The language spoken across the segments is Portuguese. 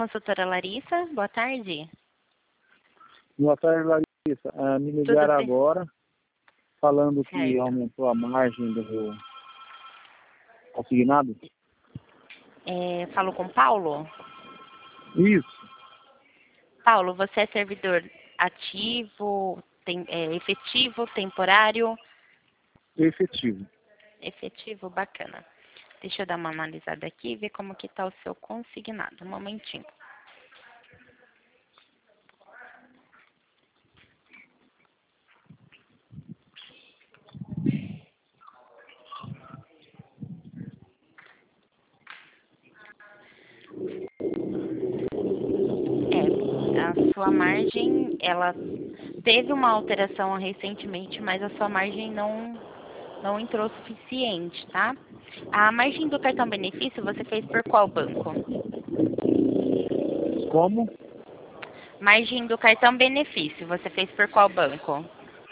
consultora Larissa, boa tarde. Boa tarde, Larissa. Me Tudo ligaram bem? agora, falando que Certo. aumentou a margem do assignado. Falo com Paulo. Isso, Paulo, você é servidor ativo, efetivo, temporário? efetivo. Efetivo, bacana. Deixa eu dar uma analisada aqui e ver como que está o seu consignado. Um momentinho. A sua margem, ela teve uma alteração recentemente, mas a sua margem não entrou suficiente, tá? A margem do cartão benefício você fez por qual banco? Como? Margem do cartão benefício você fez por qual banco?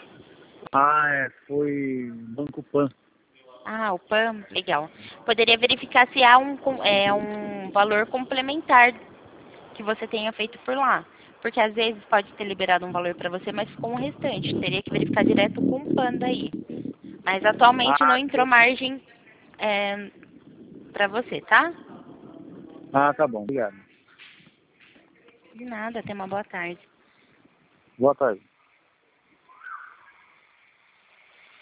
Foi Banco Pan. Ah, o PAN, legal. Poderia verificar se há um valor complementar que você tenha feito por lá. Porque às vezes pode ter liberado um valor para você, mas ficou um restante. Teria que verificar direto com o PAN daí. Mas atualmente não entrou margem para você, tá? Tá bom, obrigado. De nada, tenha uma boa tarde. Boa tarde.